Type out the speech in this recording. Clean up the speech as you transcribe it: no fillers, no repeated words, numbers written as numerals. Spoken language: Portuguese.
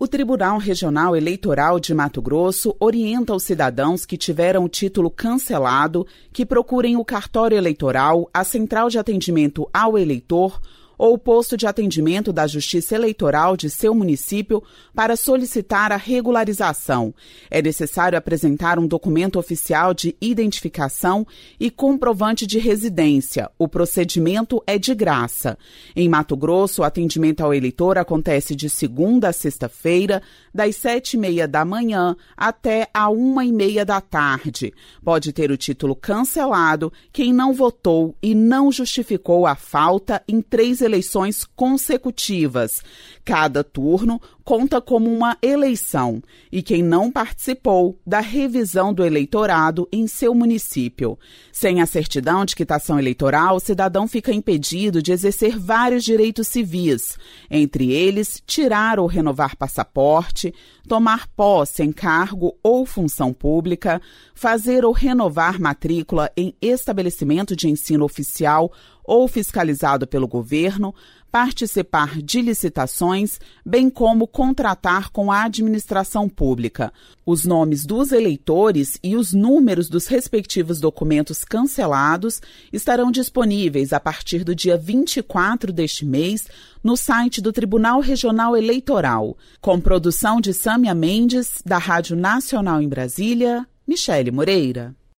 O Tribunal Regional Eleitoral de Mato Grosso orienta os cidadãos que tiveram o título cancelado que procurem o cartório eleitoral, a central de atendimento ao eleitor ou o posto de atendimento da Justiça Eleitoral de seu município para solicitar a regularização. É necessário apresentar um documento oficial de identificação e comprovante de residência. O procedimento é de graça. Em Mato Grosso, o atendimento ao eleitor acontece de segunda a sexta-feira, das 7h30 da manhã até a 1h30 da tarde. Pode ter o título cancelado quem não votou e não justificou a falta em 3 eleições consecutivas. Cada turno conta como uma eleição e quem não participou da revisão do eleitorado em seu município. Sem a certidão de quitação eleitoral, o cidadão fica impedido de exercer vários direitos civis, entre eles tirar ou renovar passaporte, tomar posse em cargo ou função pública, fazer ou renovar matrícula em estabelecimento de ensino oficial ou fiscalizado pelo governo, participar de licitações, bem como contratar com a administração pública. Os nomes dos eleitores e os números dos respectivos documentos cancelados estarão disponíveis a partir do dia 24 deste mês no site do Tribunal Regional Eleitoral. Com produção de Sâmia Mendes, da Rádio Nacional em Brasília, Michele Moreira.